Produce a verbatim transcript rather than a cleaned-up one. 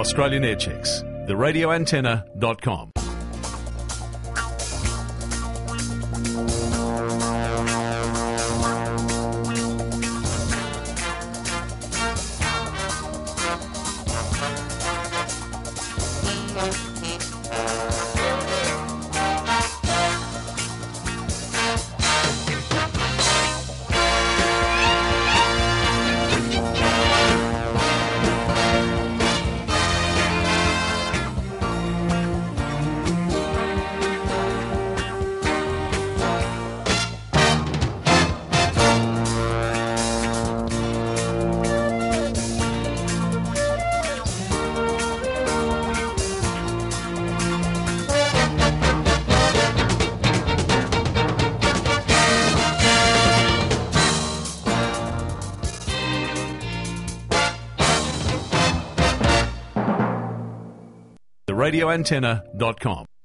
Australian Air Checks. the radio antenna dot com. the radio antenna dot com.